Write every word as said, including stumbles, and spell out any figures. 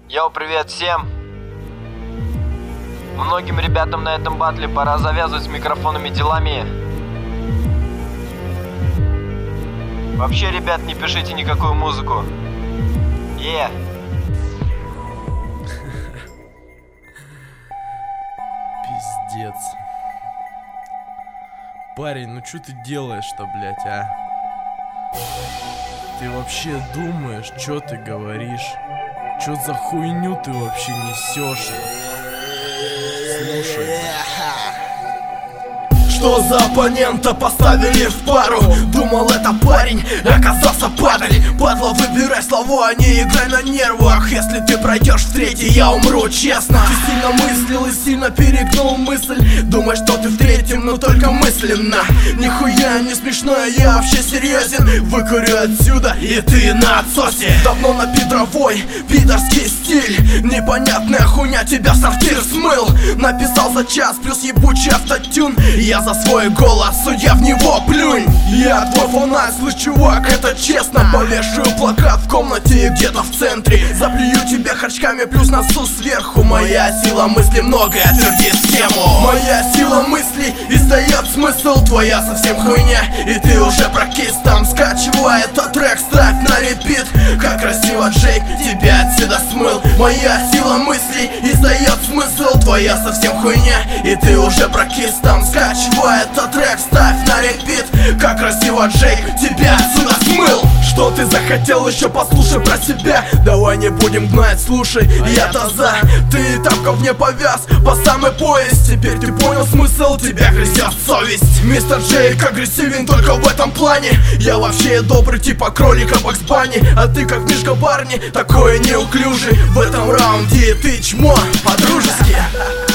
Йоу, привет всем! Многим ребятам на этом батле пора завязывать с микрофонами делами. Вообще, ребят, не пишите никакую музыку. Е. Пиздец. Парень, ну что ты делаешь-то, блять, а? Ты вообще думаешь, что ты говоришь? Что за хуйню ты вообще несешь? Слушай. Что за оппонента поставили в пару? Думал, это парень, оказался падаль. Падла, выбирай слова, а не играй на нервах. Если ты пройдешь в третий, я умру, честно. Ты сильно мыслил и сильно перегнул мысль. Думаешь, что ты в третьем, но только мысленно. Нихуя не смешно, я вообще серьезен. Выкурю отсюда, и ты на отсосе. Давно на пидровой, пидорский стиль. Непонятная хуйня, тебя в сортир смыл. Написал за час, плюс ебучий автотюн. Я за свой голос, судья в него плюнь. Я твой фанат, слышь, чувак, это честно. Повешаю плакат в комнате где-то в центре. Заплюю тебя харчками, плюс носу сверху. Моя сила мысли многое твердит схему. Моя сила мыслей издает смысл. Твоя совсем хуйня, и ты уже прокис. Там скачивай этот трек, ставь на репит. Как красиво Джейк тебя отсюда смыл. Моя сила мыслей издает смысл. Твоя совсем хуйня, и ты уже прокис. Там скачивай этот трек, ставь на репит. Как красиво Джейк тебя отсюда смыл. Что ты захотел еще, послушай про себя. Давай не будем гнать, слушай, я-то за. Ты и так в говне повяз по самый пояс. Теперь ты понял смысл, тебя грызет совесть. Мистер Джейк агрессивен только в этом плане. Я вообще добрый, типа кролика Бакс Банни. А ты как Мишка Барни, такой неуклюжий. В этом раунде ты чмо, по-дружески.